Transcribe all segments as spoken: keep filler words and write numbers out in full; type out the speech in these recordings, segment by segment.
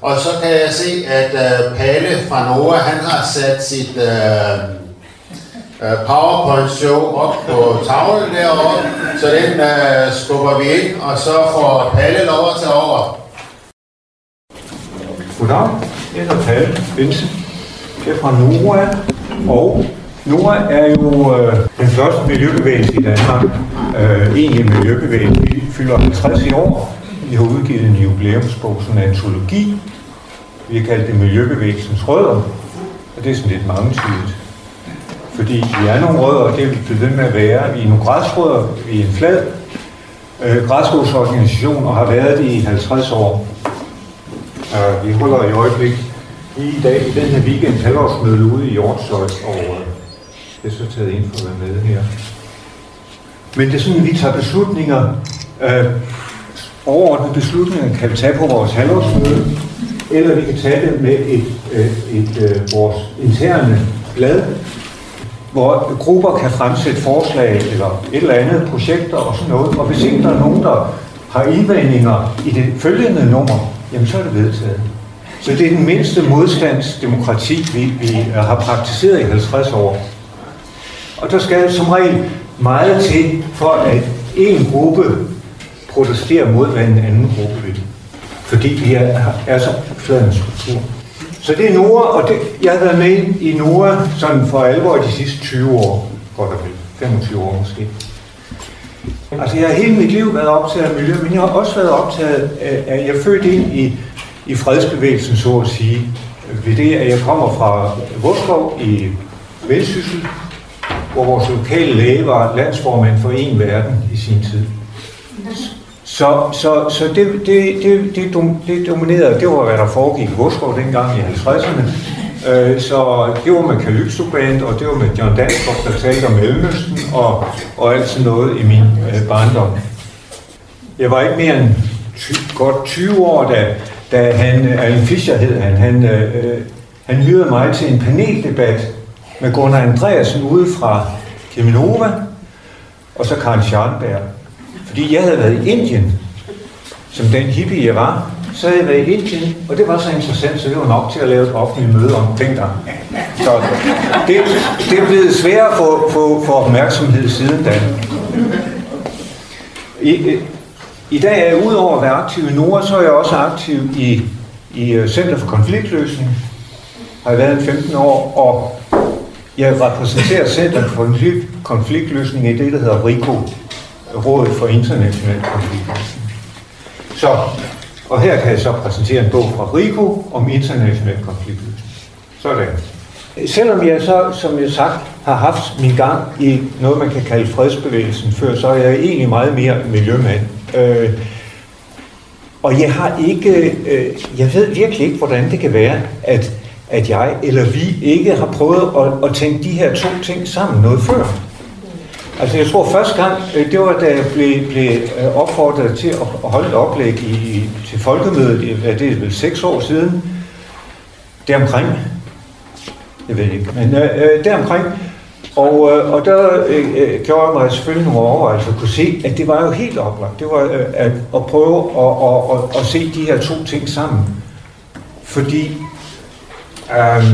Og så kan jeg se, at uh, Palle fra NOAH, han har sat sit uh, uh, PowerPoint-show op på tavlen deroppe, så den uh, skubber vi ind, og så får Palle lov at tage over. Goddag, jeg hedder Palle Bensen. Jeg er fra NOAH, og NOAH er jo øh, den første miljøbevægelse i Danmark. Øh, egentlig miljøbevægelse. Vi fylder halvtreds i år. Vi har udgivet en jubilæumsbog, sådan en antologi. Vi har kaldt det Miljøbevægelsens Rødder, og det er sådan lidt mangetydigt. Fordi vi er nogle rødder, og det er vi blevet ved med at være. Vi er nogle græsrødder, vi er en flad øh, græsrodsorganisation, og har været det i halvtreds år. Uh, vi holder i øjeblik i dag, i den her weekend, halvårsmøde ude i Hjortshøj, og uh, det er så taget ind for at være med her. Men det er sådan, at vi tager beslutninger, uh, overordnede beslutninger kan vi tage på vores halvårsmøde, eller vi kan tage det med et, uh, et, uh, vores interne blad, hvor grupper kan fremsætte forslag eller et eller andet projekter og sådan noget, og hvis ikke der er nogen, der har indvendinger i det følgende nummer, jamen så er det vedtaget. Så det er den mindste modstandsdemokrati, vi, vi har praktiseret i halvtreds år. Og der skal som regel meget til, for at en gruppe protesterer mod, hvad en anden gruppe vil. Fordi vi er, er så flad en struktur. Så det er NOAH, og det, jeg har været med i NOAH sådan for alvor de sidste tyve år. Godt og vel. femogtyve år måske. Altså jeg har hele mit liv været optaget af miljø, men jeg har også været optaget af, at jeg er født ind i, i fredsbevægelsen, så at sige. Ved det, at jeg kommer fra Vodskov i Vendsyssel, hvor vores lokale læge var landsformand for En Verden i sin tid. Så, så, så det, det, det, det, dom, det dominerede, det var hvad der foregik i Vodskov dengang i halvtredserne. Så det var med Calypso-band, og det var med John Danskov, der talte om Mellemøsten, og, og alt sådan noget i min øh, barndom. Jeg var ikke mere end ty- godt tyve år, da, da han, Allen Fischer hed han, han, øh, han hyrede mig til en paneldebat med Gunnar Andreasen ude fra Cheminova, og så Karl Scharnberg. Fordi jeg havde været i Indien, som den hippie jeg var, så havde jeg været i Indien, og det var så interessant, så det var nok til at lave et offentligt møde om dengang. Så det, det er blevet sværere at få, få, få opmærksomhed siden da. I, I dag er jeg udover at være aktiv i NOAH, så er jeg også aktiv i, i Center for Konfliktløsning. Har jeg været femten år, og jeg repræsenterer Center for Konfliktløsning i det, der hedder RICO, Rådet for International Konfliktløsning. Så Og her kan jeg så præsentere en bog fra RICO om international konfliktløsning. Sådan. Selvom jeg så, som jeg sagt, har haft min gang i noget, man kan kalde fredsbevægelsen før, så er jeg egentlig meget mere miljømand. Øh, og jeg har ikke, øh, jeg ved virkelig ikke, hvordan det kan være, at, at jeg eller vi ikke har prøvet at, at tænke de her to ting sammen noget før. Altså jeg tror første gang, det var da jeg blev, blev opfordret til at holde et oplæg i, til folkemødet, hvad det er vel seks år siden, deromkring, jeg ved ikke, men øh, deromkring, og, øh, og der øh, gjorde jeg mig selvfølgelig nogle overvejelser og kunne se, at det var jo helt oplagt, det var øh, at, at prøve at, at, at, at se de her to ting sammen, fordi øh,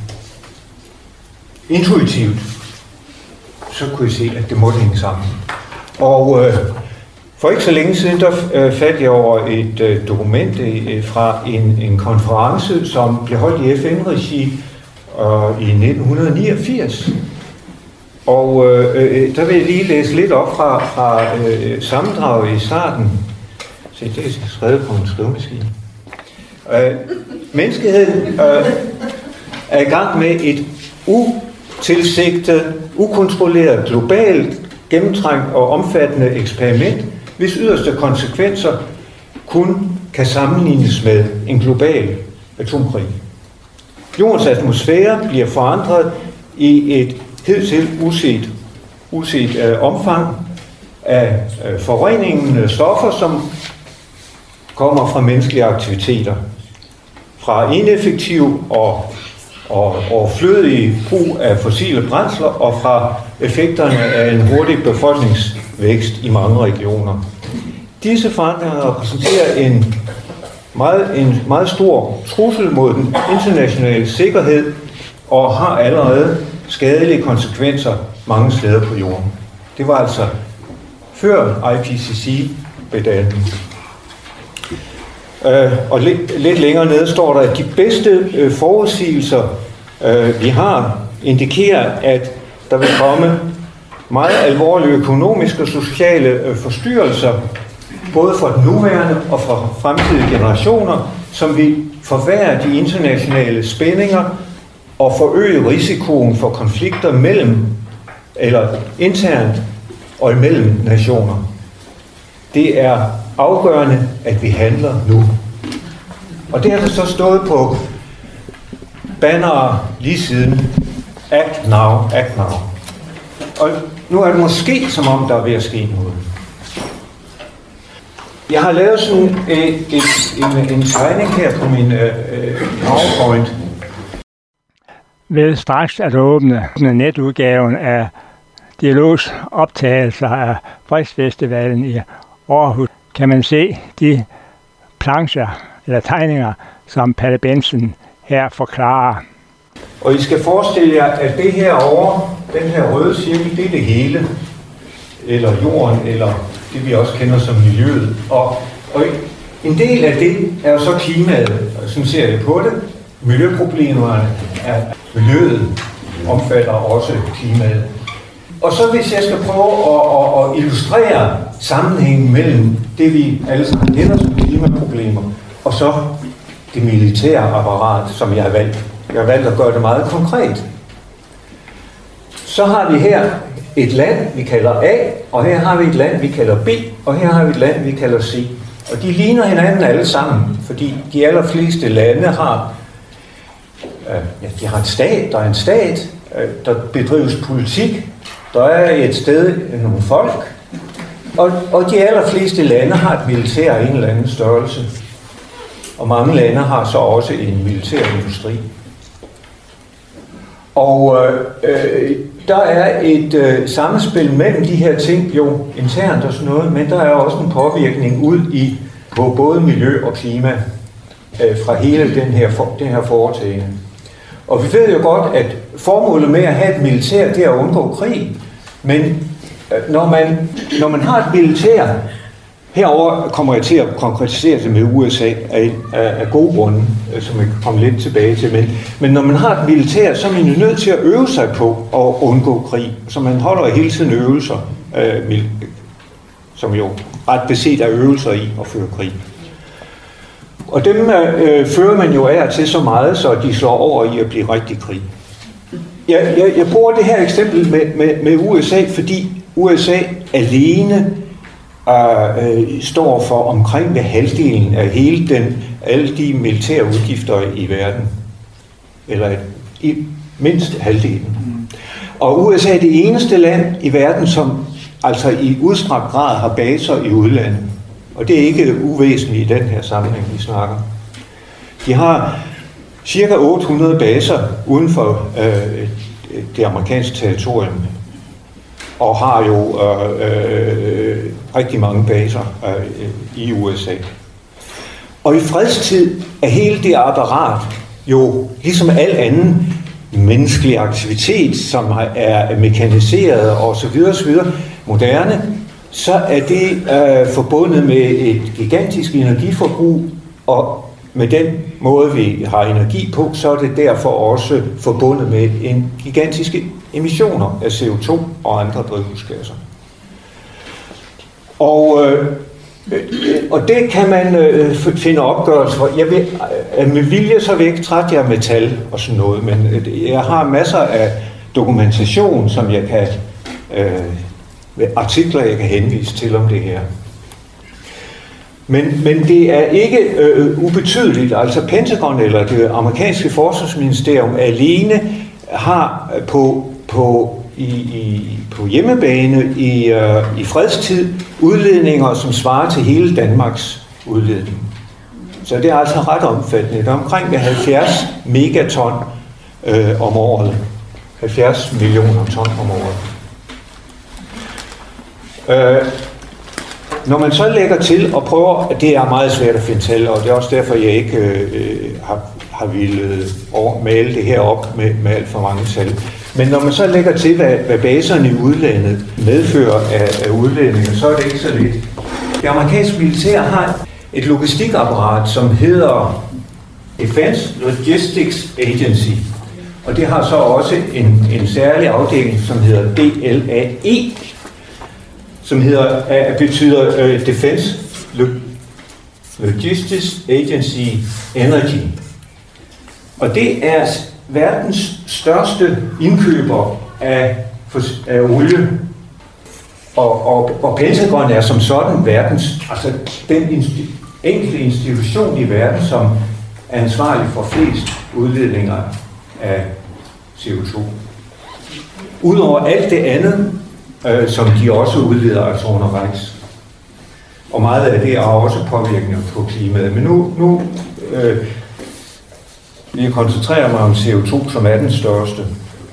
intuitivt, så kunne jeg se, at det måtte hænge sammen. Og øh, for ikke så længe siden, der øh, faldt jeg over et øh, dokument øh, fra en, en konference, som blev holdt i F N-regi øh, i nitten niogfirs. Og øh, der vil jeg lige læse lidt op fra, fra øh, sammendraget i starten. Se, det er skrevet på en skrivemaskine. Øh, menneskeheden øh, er i gang med et utilsigtet, ukontrolleret, globalt, gennemtrængt og omfattende eksperiment, hvis yderste konsekvenser kun kan sammenlignes med en global atomkrig. Jordens atmosfære bliver forandret i et hidtil uset, uset øh, omfang af øh, forureningen stoffer, som kommer fra menneskelige aktiviteter. Fra ineffektiv og, og overflødig brug af fossile brændsler og fra effekterne af en hurtig befolkningsvækst i mange regioner. Disse forandringer repræsenterer en meget, en meget stor trussel mod den internationale sikkerhed og har allerede skadelige konsekvenser mange steder på jorden. Det var altså før I P C C blev dannet. Øh, og lidt, lidt længere nede står der, at de bedste øh, forudsigelser, øh, vi har, indikerer, at der vil komme meget alvorlige økonomiske og sociale øh, forstyrrelser, både for den nuværende og for fremtidige generationer, som vil forværre de internationale spændinger og forøge risikoen for konflikter mellem eller internt og imellem nationer. Det er afgørende, at vi handler nu. Og det har så stået på bannere lige siden. Act now, act now. Og nu er det måske, som om der er ved at ske noget. Jeg har lavet sådan et, et, en, en tegning her på min øh, PowerPoint. Ved straks at åbne netudgaven af Dialogs optagelser af Fredsfestivalen i Aarhus, kan man se de plancher eller tegninger, som Palle Bentzen her forklarer. Og I skal forestille jer, at det her over, den her røde cirkel, det er det hele. Eller jorden, eller det vi også kender som miljøet. Og, og en del af det er jo så klimaet, og sådan ser jeg på det. Miljøproblemerne er miljøet, omfatter også klimaet. Og så hvis jeg skal prøve at, at, at illustrere sammenhængen mellem det, vi alle sammen kender som klimaproblemer, og så det militære apparat, som jeg har valgt. Jeg har valgt at gøre det meget konkret. Så har vi her et land, vi kalder A, og her har vi et land, vi kalder B, og her har vi et land, vi kalder C. Og de ligner hinanden alle sammen, fordi de allerfleste lande har, øh, ja, de har en stat, der er en stat, øh, der bedrives politik, der er et sted nogle folk, og, og de allerfleste lande har et militær af en eller anden størrelse. Og mange lande har så også en militær industri. Og øh, der er et øh, sammenspil mellem de her ting, jo internt og sådan noget, men der er også en påvirkning ud i på både miljø og klima øh, fra hele den her, for, den her foretagende. Og vi ved jo godt, at formålet med at have et militær, det er at undgå krig. Men øh, når, man, når man har et militær, herover kommer jeg til at konkretisere det med U S A af, af, af gode grunde, som jeg kan komme lidt tilbage til. Men, men når man har et militær, så er man jo nødt til at øve sig på at undgå krig. Så man holder hele tiden øvelser, øh, som jo ret beset er øvelser i at føre krig. Og dem øh, fører man jo af til så meget, så de slår over i at blive rigtig krig. Jeg, jeg, jeg bruger det her eksempel med, med, med U S A, fordi U S A alene Uh, står for omkring ved halvdelen af hele den, alle de militære udgifter i verden. Eller i mindst halvdelen. Og U S A er det eneste land i verden, som altså i udstrakt grad har baser i udlandet. Og det er ikke uvæsentligt i den her sammenhæng, vi snakker. De har cirka otte hundrede baser uden for uh, det amerikanske territorium. Og har jo øh, øh, rigtig mange baser øh, i U S A. Og i fredstid er hele det apparat jo ligesom al anden menneskelig aktivitet, som er mekaniseret og så videre, så videre, moderne, så er det øh, forbundet med et gigantisk energiforbrug, og med den måde, vi har energi på, så er det derfor også forbundet med en gigantiske emissioner af C O to og andre drivhusgasser. Og, øh, og det kan man øh, finde opgørelse for. Jeg vil øh, med vilje så væk trætte jeg med tal og sådan noget, men øh, jeg har masser af dokumentation, som jeg kan, øh, artikler jeg kan henvise til om det her. Men, men det er ikke øh, ubetydeligt. Altså Pentagon eller det amerikanske forsvarsministerium alene har på, på, i, i, på hjemmebane i, øh, i fredstid udledninger, som svarer til hele Danmarks udledning. Så det er altså ret omfattende. Det er omkring halvfjerds megaton øh, om året. halvfjerds millioner ton om året. Øh, når man så lægger til og prøver, det er meget svært at finde tal, og det er også derfor, jeg ikke øh, har, har ville male det her op med, med alt for mange tal. Men når man så lægger til, hvad, hvad baserne i udlandet medfører af, af udlændinge, så er det ikke så lidt. Det amerikanske militær har et logistikapparat, som hedder Defense Logistics Agency, og det har så også en, en særlig afdeling, som hedder D L A E, som hedder, uh, betyder uh, Defense Logistics Agency Energy. Og det er verdens største indkøber af, af olie. Og, og, og Pentagon er som sådan verdens, altså den insti- enkelte institution i verden, som er ansvarlig for flest udledninger af C O to. Udover alt det andet, øh, som de også udleder altså undervejs. Og meget af det har også påvirkninger på klimaet. Men nu, nu øh, vil jeg koncentrere mig om C O to, som er den største.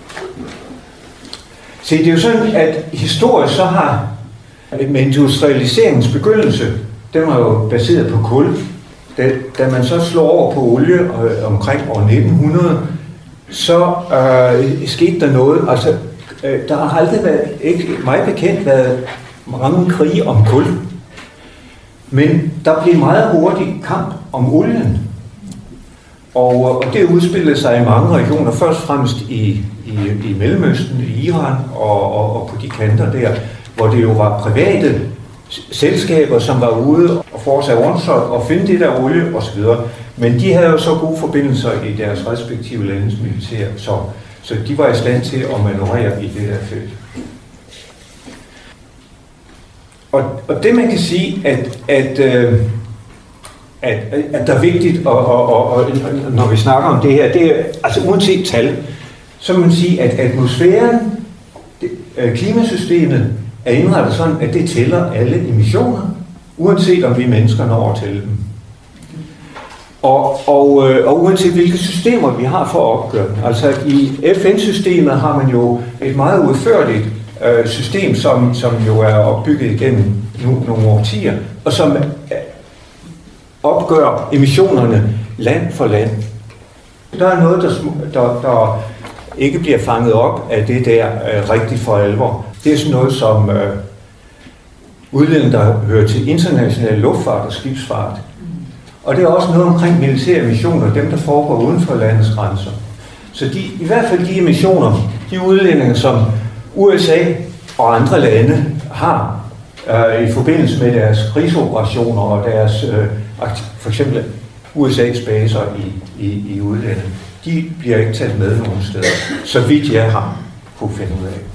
Se, det er jo sådan, at historisk så har med industrialiseringens begyndelse, den var jo baseret på kul. Da, da man så slår over på olie øh, omkring år nitten hundrede, så øh, skete der noget. Altså, øh, der har aldrig været, ikke meget bekendt, været mange krige om kul. Men der blev meget hurtigt kamp om olien. Og, og det udspillede sig i mange regioner, først og fremmest i, i, i Mellemøsten, i Iran og, og, og på de kanter der, hvor det jo var private selskaber, som var ude og forårsage rundt og finde det der olie osv. Men de havde jo så gode forbindelser i deres respektive landes militær, så, så de var i stand til at manøvrere i det der felt. Og, og det man kan sige, at, at, at, at, at der er vigtigt, og, og, og, og når vi snakker om det her, det er, altså uanset tal, så kan man sige, at atmosfæren, det, klimasystemet, er indrettet sådan, at det tæller alle emissioner, uanset om vi mennesker når over til dem. Og, og, og uanset hvilke systemer vi har for at opgøre dem. Altså i F N-systemet har man jo et meget udførligt øh, system, som, som jo er opbygget igennem nu, nogle årtier, og som opgør emissionerne land for land. Der er noget, der, der, der ikke bliver fanget op af det der øh, rigtigt for alvor. Det er sådan noget som øh, udledning, der hører til international luftfart og skibsfart. Og det er også noget omkring militære emissioner, dem der foregår uden for landets grænser. Så de, i hvert fald de emissioner, de udledninger, som U S A og andre lande har øh, i forbindelse med deres krigsoperationer og deres, øh, for eksempel U S A's baser i, i, i udlandet, de bliver ikke taget med nogen steder, så vidt jeg har kunne finde ud af.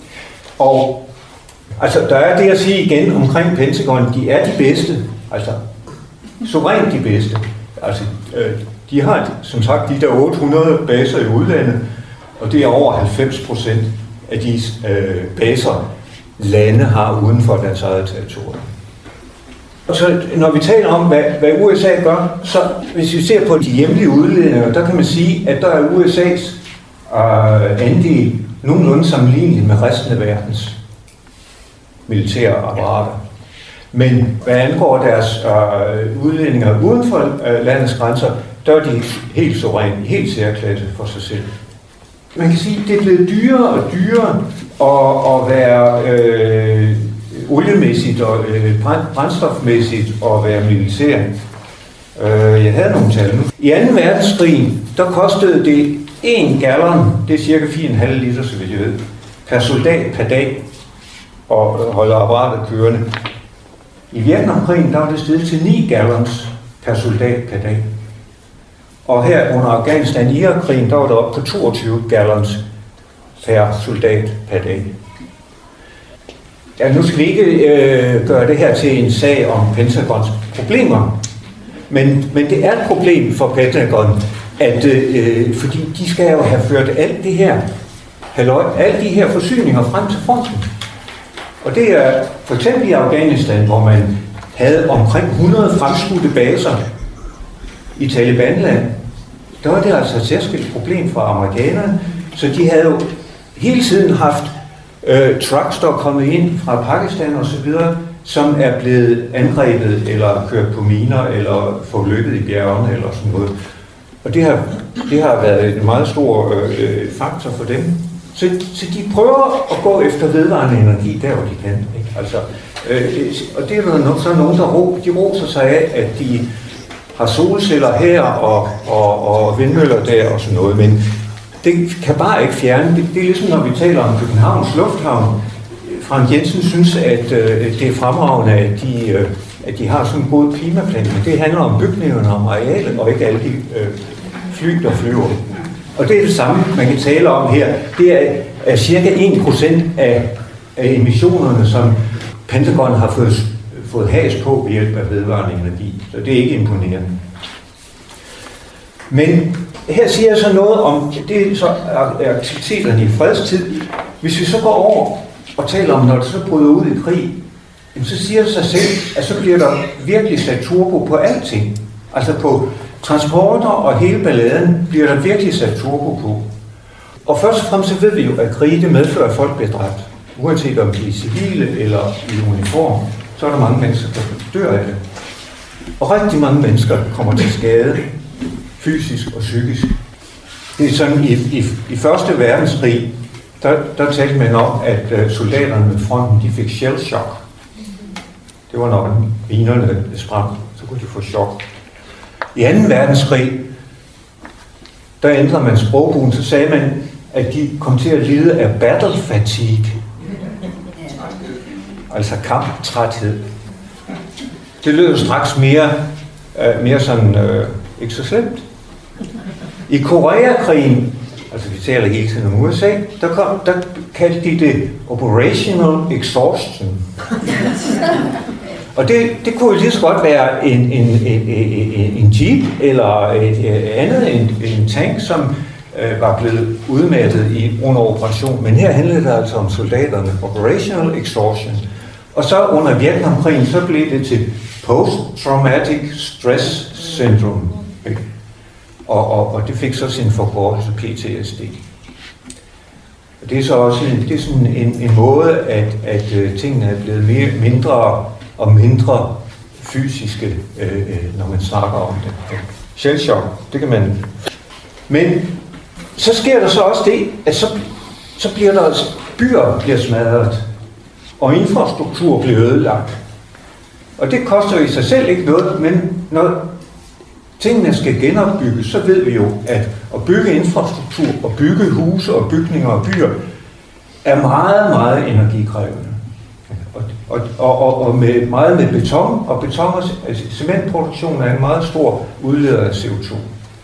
Og altså, der er det at sige igen omkring Pentagon, de er de bedste, altså suverænt de bedste. Altså, øh, de har som sagt de der otte hundrede baser i udlandet, og det er over halvfems procent af de øh, baser, lande har uden for deres eget territorium. Og så når vi taler om, hvad, hvad U S A gør, så hvis vi ser på de hjemlige udledninger, der kan man sige, at der er U S A's øh, andel nogenlunde sammenligneligt med resten af verdens militære apparater. Men hvad angår deres øh, udledninger uden for øh, landets grænser, der er de helt suveræne, helt særklasse for sig selv. Man kan sige, at det er blevet dyrere og dyrere at, at være øh, oliemæssigt og øh, brændstofmæssigt og være militær. Øh, jeg havde nogle tal nu. I anden verdenskrig, der kostede det en gallon, det er cirka fire komma fem liter, så vidt jeg ved, per soldat per dag og holde apparatet kørende. I Vietnamkrigen, der var det steget til ni gallons per soldat per dag. Og her under Afghanistan-Irak-krigen, der var det op på toogtyve gallons per soldat per dag. Ja, nu skal vi ikke øh, gøre det her til en sag om Pentagons problemer, men, men det er et problem for Pentagon, at, øh, fordi de skal jo have ført alt det her, halløj, alle de her forsyninger frem til fronten. Og det er for eksempel i Afghanistan, hvor man havde omkring hundrede fremskudte baser i Talibanland. Der var det altså et særskilt problem for amerikanerne, så de havde jo hele tiden haft øh, trucks, der kommet ind fra Pakistan og så videre som er blevet angrebet eller kørt på miner eller forløbet i bjergene eller sådan noget. Og det har, det har været en meget stor øh, faktor for dem. Så, så de prøver at gå efter vedvarende energi der, hvor de kan. Ikke? Altså, øh, og det er der så nogen, der ro, de roser sig af, at de har solceller her og, og, og vindmøller der og sådan noget. Men det kan bare ikke fjerne. Det, det er ligesom, når vi taler om Københavns Lufthavn. Frank Jensen synes, at øh, det er fremragende, at de, øh, at de har sådan en god klimaplan. Men det handler om bygningerne og arealet, og ikke alle de øh, fly, der flyver. Og det er det samme, man kan tale om her. Det er, er cirka en procent af, af emissionerne, som Pentagon har fået, fået has på ved hjælp af vedvarende energi. Så det er ikke imponerende. Men her siger jeg så noget om, det er så aktiviteterne i fredstid. Hvis vi så går over og taler om, når det så bryder ud i krig, så siger det sig selv, at så bliver der virkelig sat turbo på alting. Altså på transporter og hele balladen bliver der virkelig sat turbo på. Og først og fremmest så ved vi jo, at krige det medfører, at folk bliver dræbt. Uanset om de er civile eller i uniform, så er der mange mennesker, der dør af det. Og rigtig mange mennesker kommer til skade, fysisk og psykisk. Det er sådan, i, i, i første verdenskrig, der, der talte man om, at soldaterne ved fronten, de fik shell shock. Det var når minerne sprang, så kunne de få chok. I anden verdenskrig, der ændrede man sprogbrugen, så sagde man, at de kom til at lide af battle fatigue. Altså kamptræthed. Det lød straks mere, øh, mere sådan, øh, ikke så slemt. I Koreakrigen, altså vi taler hele tiden om U S A, der, kom, der kaldte de det Operational Exhaustion. Og det, det kunne jo lige så godt være en, en, en, en, en jeep eller et, et andet, en, en tank, som øh, var blevet udmattet i under operation. Men her handlede det altså om soldaterne. Operational Exhaustion. Og så under Vietnamkrigen, så blev det til Post-Traumatic Stress Syndrome. Og, og, og det fik så sin forkortelse P T S D. Og det er så også en, det er sådan en, en måde, at, at tingene er blevet mere, mindre og mindre fysiske, øh, når man snakker om det. Shell shock, det kan man. Men så sker der så også det, at så, så bliver der byer bliver smadret, og infrastruktur bliver ødelagt. Og det koster i sig selv ikke noget, men når tingene skal genopbygges, så ved vi jo, at at bygge infrastruktur og bygge huse og bygninger og byer er meget, meget energikrævende. Og, og, og, og med, meget med beton, og beton og altså, cementproduktion er en meget stor udleder af C O to.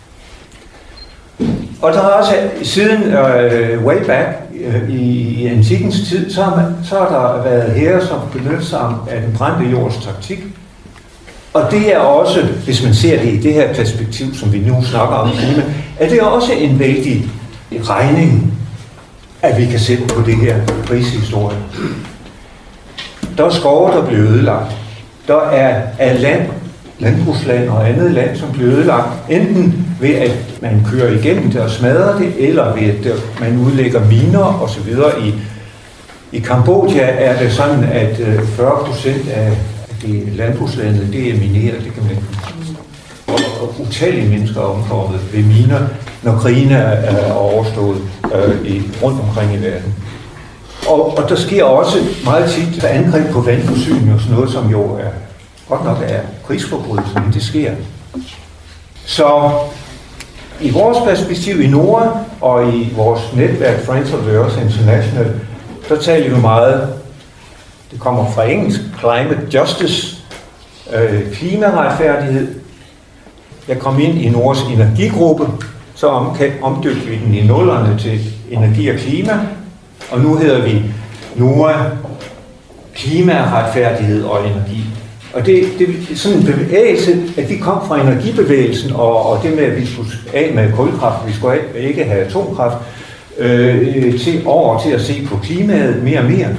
Og der har også siden uh, way back uh, i, i antikkens tid, så har, man, så har der været hære, som benytter sig af den brændte jords taktik. Og det er også, hvis man ser det i det her perspektiv, som vi nu snakker om klima, er det også en vældig regning, at vi kan sætte på det her krigshistorie. Der er skove, der bliver ødelagt. Der er, er land, landbrugsland og andet land, som bliver ødelagt, enten ved at man kører igennem det og smadrer det, eller ved at man udlægger miner osv. I, i Kambodja er det sådan, at fyrre procent af det landbrugslandet, det er mineret, det kan man ikke. Og, og utallige mennesker er omkommet ved miner, når krigene er overstået øh, i, rundt omkring i verden. Og, og der sker også meget tit angreb på vandforsyning og sådan noget, som jo er godt nok er krigsforbrydelser, men det sker. Så i vores perspektiv i Nord og i vores netværk Friends of the Earth International, der taler vi meget, det kommer fra engelsk, climate justice, øh, klimaretfærdighed. Jeg kom ind i Nords energigruppe, så om, omdøbte vi den i nullerne til energi og klima, og nu hedder vi Nord klimaretfærdighed og energi. Og det, det er sådan en bevægelse, at vi kom fra energibevægelsen, og, og det med, at vi skulle af med kulkraft, vi skulle ikke have atomkraft, øh, til over til at se på klimaet mere og mere.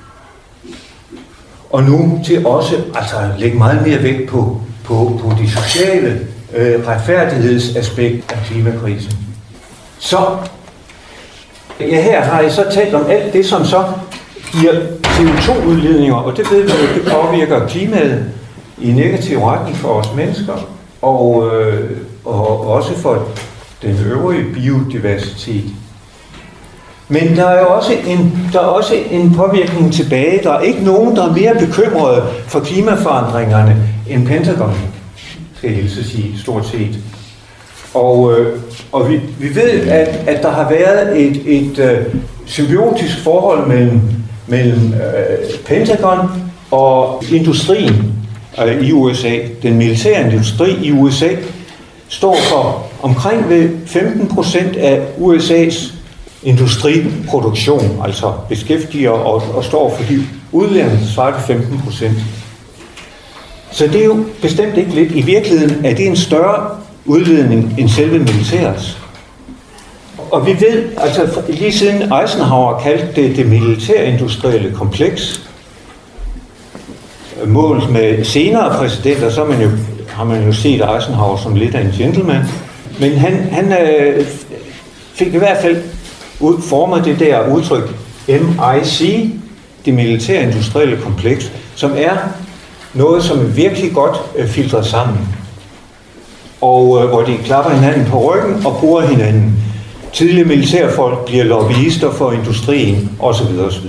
Og nu til også altså, lægge meget mere vægt på, på, på de sociale øh, retfærdighedsaspekt af klimakrisen. Så ja, her har jeg så talt om alt det, som så giver C O to udledninger, og det ved vi, at det påvirker klimaet i negativ retning for os mennesker, og, øh, og også for den øvrige biodiversitet. Men der er jo også en, der er også en påvirkning tilbage. Der er ikke nogen, der er mere bekymrede for klimaforandringerne end Pentagon, skal jeg hilse sige, stort set. Og, øh, og vi, vi ved, at, at der har været et, et øh, symbiotisk forhold mellem, mellem øh, Pentagon og industrien øh, i U S A. Den militære industri i U S A står for omkring ved femten procent af U S A's industriproduktion, altså beskæftiger og, og står for de udledninger, der svarer til femten procent. Så det er jo bestemt ikke lidt. I virkeligheden er det en større udledning end selve militærets. Og vi ved, altså lige siden Eisenhower kaldte det det militærindustrielle kompleks, målt med senere præsidenter, så man jo, har man jo set Eisenhower som lidt af en gentleman. Men han, han øh, fik i hvert fald formet det der udtryk M I C, det militærindustrielle kompleks, som er noget, som er virkelig godt øh, filtret sammen. Og øh, hvor de klapper hinanden på ryggen og bruger hinanden. Tidligere militærfolk bliver lobbyister for industrien, osv. osv.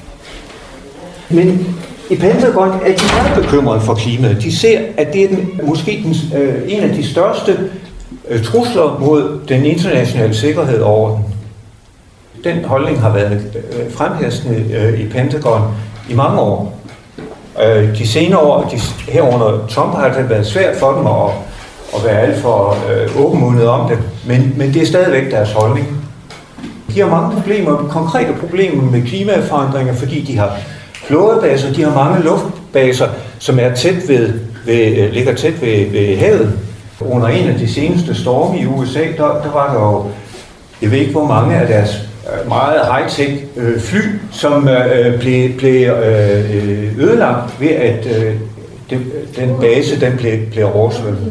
Men i Pentagon er de meget bekymrede for klimaet. De ser, at det er den, måske den, øh, en af de største øh, trusler mod den internationale sikkerhed og orden. Den holdning har været øh, fremherskende øh, i Pentagon i mange år. Øh, de senere år, de, herunder Trump, har det været svært for dem at, at være alt for øh, åbenmundet om det, men, men det er stadigvæk deres holdning. De har mange problemer, konkrete problemer med klimaforandringer, fordi de har flådebaser, de har mange luftbaser, som er tæt ved, ved, ligger tæt ved, ved havet. Under en af de seneste storme i U S A, der, der var der jo, jeg ved ikke hvor mange af deres meget high-tech øh, fly, som øh, blev, blev øh, ødelagt ved, at øh, det, den base den blev, blev oversvømmet.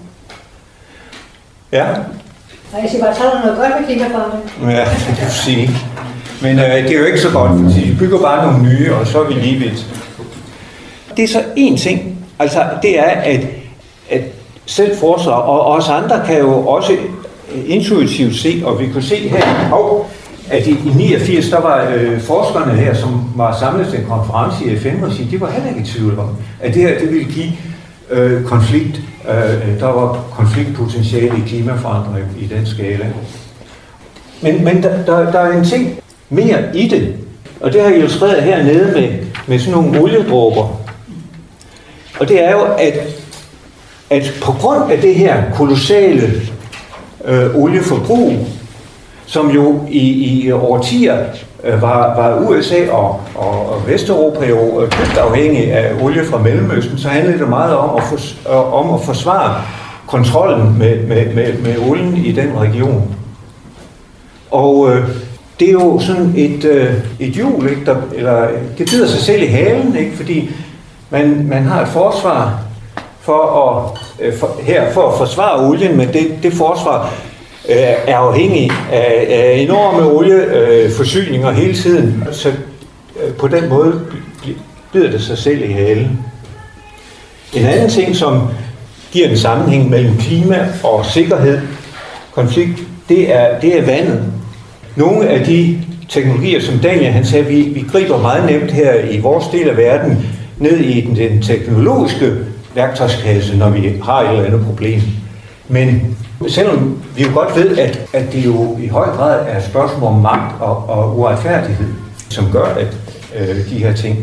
Ja? Jeg siger bare, så er der noget godt med klimaforandring. Ja, det kan du sige. Men øh, det er jo ikke så godt, fordi de bygger bare nogle nye, og så er vi lige vidt. Det er så én ting, altså det er, at, at selv forsvar og os andre kan jo også intuitivt se, og vi kunne se her, og at i, i niogfirs, der var øh, forskerne her, som var samlet til en konference i F N-regi, de var heller ikke i tvivl om, at det her det ville give øh, konflikt. Øh, der var konfliktpotentiale i klimaforandring i den skala. Men, men der, der, der er en ting mere i det, og det har jeg illustreret hernede med, med sådan nogle oliedråber. Og det er jo, at, at på grund af det her kolossale øh, olieforbrug, som jo i, i årtier øh, var, var U S A og, og, og Vesteuropa jo dybt afhængig af olie fra Mellemøsten, så handlede det meget om at, for, øh, om at forsvare kontrollen med, med, med, med olien i den region. Og øh, det er jo sådan et, øh, et hjul, ikke, der, eller det bider sig selv i halen, ikke, fordi man, man har et forsvar for at, øh, for, her for at forsvare olien, men det, det forsvar øh, er afhængig af, af enorme olieforsyninger øh, hele tiden, så øh, på den måde bider det sig selv i halen. En anden ting, som giver en sammenhæng mellem klima og sikkerhed, konflikt, det er, det er vandet. Nogle af de teknologier, som Daniel han sagde, vi, vi griber meget nemt her i vores del af verden ned i den, den teknologiske værktøjskasse, når vi har et eller andet problem. Men selvom vi jo godt ved, at, at det jo i høj grad er et spørgsmål om magt og, og uretfærdighed, som gør at øh, de her ting,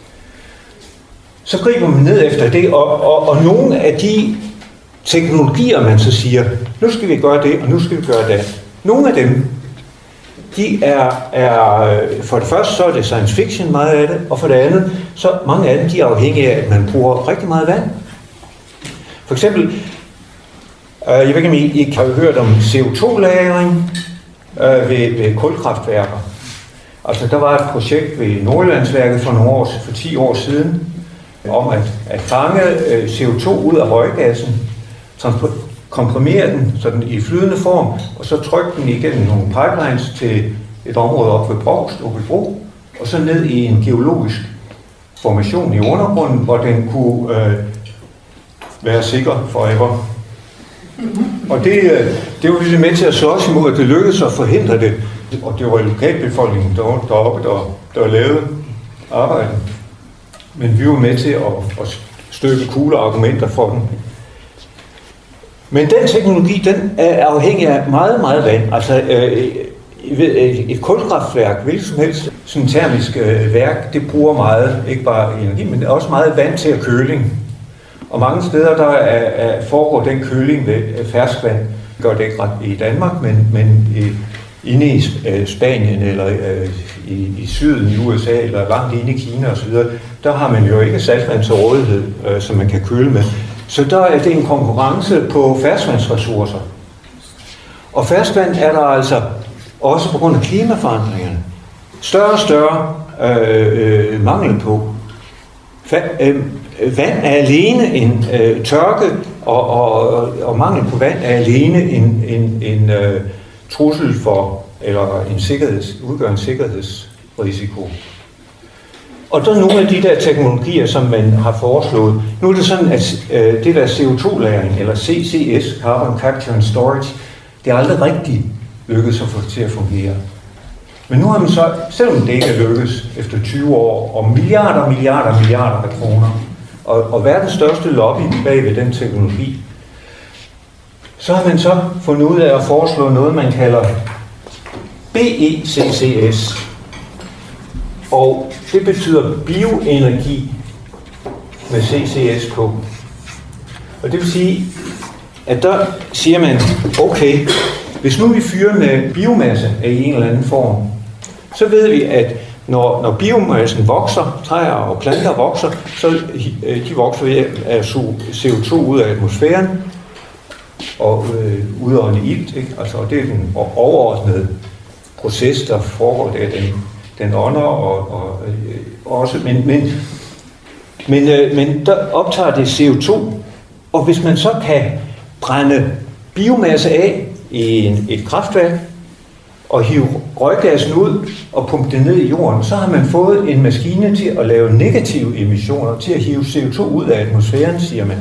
så griber man ned efter det, og, og, og nogle af de teknologier, man så siger, nu skal vi gøre det, og nu skal vi gøre det. Nogle af dem, de er, er, for det første så er det science fiction meget af det, og for det andet, så mange af dem, de er afhængige af, at man bruger rigtig meget vand. For eksempel, øh, jeg ved ikke, om I, I har hørt om C O to lagring øh, ved, ved kulkraftværker. Altså, der var et projekt ved Nordjyllandsværket for nogle år, for ti år siden, om at, at fange øh, C O to ud af røggassen, komprimere den sådan i flydende form, og så trykke den igennem nogle pipelines til et område op ved Brovst, Åbelbro, og så ned i en geologisk formation i undergrunden, hvor den kunne øh, være sikker forever. Og det, øh, det var vi med til at slås imod, at det lykkedes at forhindre det. Og det var lokalbefolkningen der, deroppe, der, der lavede arbejdet. Men vi var med til at, at støbe kugle argumenter for den. Men den teknologi, den er afhængig af meget, meget vand. Altså øh, et kulkraftværk, hvilket som helst sådan termisk øh, værk, det bruger meget, ikke bare energi, men også meget vand til at køling. Og mange steder, der er, er, foregår den køling ved ferskvand. Gør det ikke ret i Danmark, men, men i, inde i Spanien eller øh, i, i syden i U S A eller langt inde i Kina osv., der har man jo ikke saltvand til rådighed, øh, som man kan køle med. Så der er det en konkurrence på ferskvandsressourcer. Og ferskvand er der altså også på grund af klimaforandringerne større og større øh, øh, mangel på. Fa- øh, vand er alene en øh, tørke, og, og, og mangel på vand er alene en, en, en øh, trussel for, eller en sikkerheds, udgør en sikkerhedsrisiko. Og der er nogle af de der teknologier, som man har foreslået. Nu er det sådan, at øh, det der C O to lagring, eller C C S, Carbon Capture and Storage, det er aldrig rigtig lykkedes at få det til at fungere. Men nu har man så, selvom det ikke er lykkedes efter tyve år, og milliarder, milliarder, milliarder af kroner, og, og verdens største lobby bag ved den teknologi, så har man så fundet ud af at foreslå noget, man kalder B E C C S. Og det betyder bioenergi med C C S på. Og det vil sige, at der siger man, okay, hvis nu vi fyrer med biomasse af en eller anden form, så ved vi, at når, når biomassen vokser, træer og planter vokser, så de vokser ved at suge C O to ud af atmosfæren og øh, udånde ilt. Ikke? Altså, det er den overordnede proces, der foregår der. Den, den ånder og, og øh, også, men, men, men, øh, men der optager det C O to, og hvis man så kan brænde biomasse af i en, et kraftværk, og hive røggassen ud og pumpe det ned i jorden, så har man fået en maskine til at lave negative emissioner, til at hive C O to ud af atmosfæren, siger man.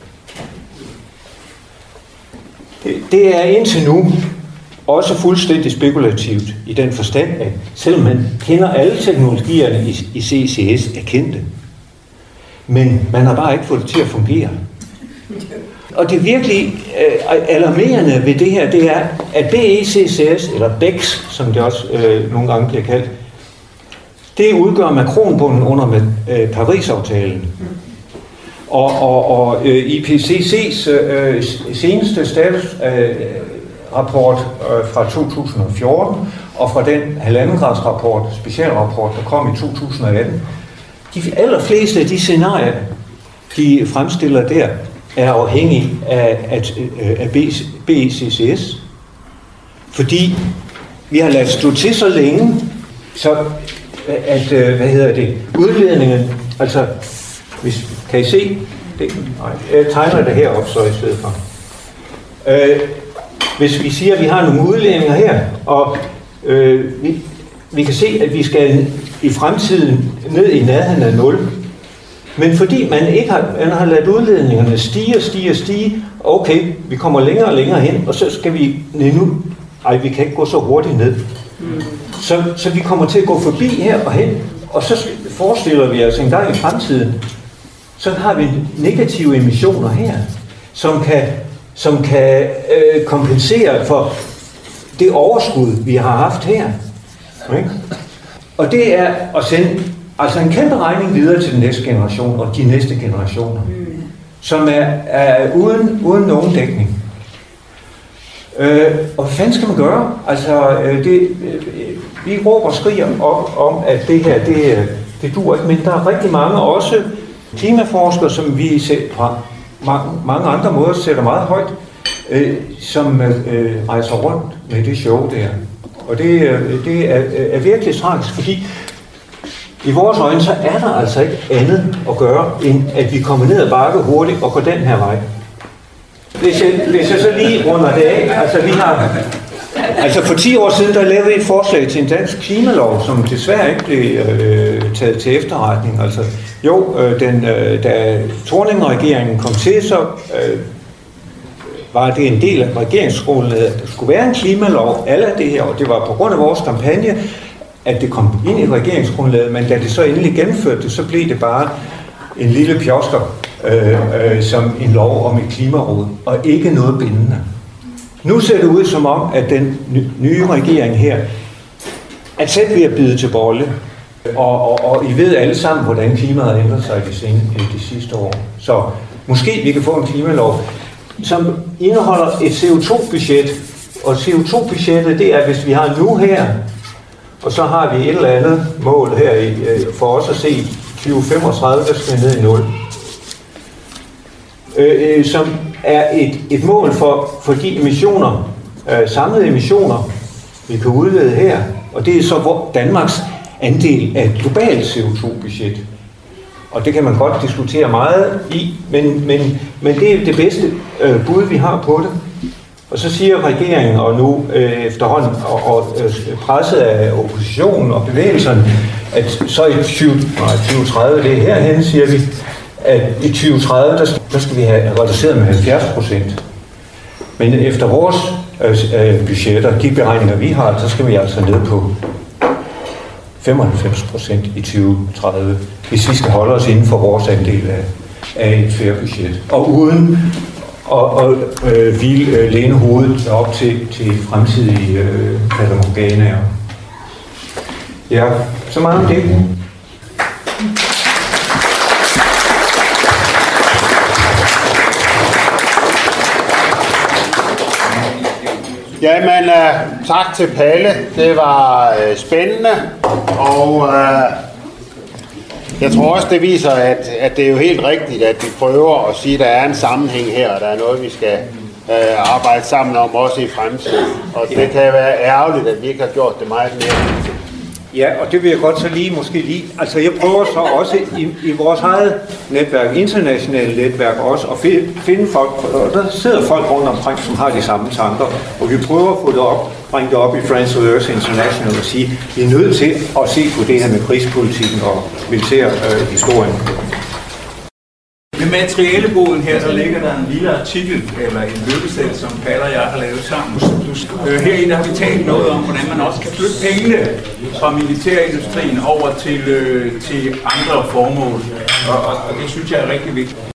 Det, det er indtil nu også fuldstændig spekulativt i den forstand, at selvom man kender alle teknologierne i, i C C S, er kendte, men man har bare ikke fået det til at fungere. Og det virkelig øh, alarmerende ved det her, det er, at B E C C S, eller B E C S, som det også øh, nogle gange bliver kaldt, det udgør makronbunden under med, øh, Paris-aftalen. Og, og, og øh, I P C C's øh, seneste statusrapport øh, øh, fra to tusind og fjorten, og fra den halvanden grads rapport, specialrapport, der kom i to tusind og atten, de allerfleste af de scenarier, de fremstiller der, er afhængig af, af, af B E C C S. Fordi vi har ladet stå til så længe, så at, hvad hedder det, udledningen, altså, hvis, kan I se? Det, nej, jeg tegner det heroppe så i stedet for. Øh, hvis vi siger, at vi har nogle udledninger her, og øh, vi, vi kan se, at vi skal i fremtiden ned i nærheden af nul, men fordi man ikke har, man har ladet udledningerne stige og stige og stige, okay, vi kommer længere og længere hen, og så skal vi nu, ej, vi kan ikke gå så hurtigt ned. Så, så vi kommer til at gå forbi her og hen, og så forestiller vi os en gang i fremtiden, så har vi negative emissioner her, som kan, som kan øh, kompensere for det overskud, vi har haft her. Okay? Og det er at sende altså en kæmpe regning videre til den næste generation og de næste generationer, mm. som er, er uden, uden nogen dækning. Øh, og hvad fanden skal man gøre? Altså, øh, det, øh, vi råber og skriger op om, at det her, det, det duer ikke, men der er rigtig mange også klimaforskere, som vi på mange, mange andre måder sætter meget højt, øh, som øh, rejser rundt med det show der. Og det, øh, det er, er virkelig tragisk, fordi i vores øjne, så er der altså ikke andet at gøre, end at vi kommer ned ad bakke hurtigt og går den her vej. Hvis jeg, hvis jeg så lige runder det af, altså vi har, Altså for ti år siden, der lavede vi et forslag til en dansk klimalov, som desværre ikke blev øh, taget til efterretning. Altså jo, øh, den, øh, da Thorning-regeringen kom til, så øh, var det en del af regeringsgrundlaget, at der skulle være en klimalov, alle det her, og det var på grund af vores kampagne, at det kom ind i regeringsgrundlaget, men da det så endelig gennemførte det, så blev det bare en lille pjosker, øh, øh, som en lov om et klimaråd, og ikke noget bindende. Nu ser det ud som om, at den nye regering her, at selv ved at bide til bolle, og, og, og I ved alle sammen, hvordan klimaet har ændret sig de, senere, de sidste år. Så måske vi kan få en klimalov, som indeholder et C O to budget, og C O to budgettet, det er, hvis vi har nu her, og så har vi et eller andet mål her i, for os at se tyve femogtredive, der skal ned i nul. Øh, som er et, et mål for, for de emissioner, øh, samlede emissioner, vi kan udlede her, og det er så hvor Danmarks andel af et globalt C O to budget. Og det kan man godt diskutere meget i, men, men, men det er det bedste øh, bud, vi har på det. Og så siger regeringen, og nu øh, efterhånden, og, og øh, presset af oppositionen og bevægelserne, at så i tyve tredive, det er herhen, siger vi, at i tyve tredive, der, der skal vi have reduceret med halvfjerds procent. Men efter vores øh, budgetter, de beregninger vi har, så skal vi altså ned på femoghalvfems procent i tyve tredive, hvis vi skal holde os inden for vores andel af, af et fair budget. Og uden at øh, hvile øh, læne hovedet op til, til fremtidige øh, fatamorganaer. Ja, så meget om det. Jamen, uh, tak til Palle. Det var uh, spændende, og uh, jeg tror også, det viser, at, at det er jo helt rigtigt, at vi prøver at sige, at der er en sammenhæng her, og der er noget, vi skal uh, arbejde sammen om, også i fremtiden. Og det kan være ærgerligt, at vi ikke har gjort det meget mere. Ja, og det vil jeg godt så lige måske lige. Altså jeg prøver så også i, i vores eget netværk, internationale netværk også, at finde folk, og der sidder folk rundt omkring, som har de samme tanker, og vi prøver at få det op, bringe det op i Friends of Earth International og sige, vi er nødt til at se på det her med krigspolitikken og militærhistorien. Ved materialeboden her, der ligger der en lille artikel, eller en løbesæt, som Palle og jeg har lavet sammen. Herinde har vi talt noget om, hvordan man også kan flytte pengene fra militærindustrien over til, øh, til andre formål, og, og, og det synes jeg er rigtig vigtigt.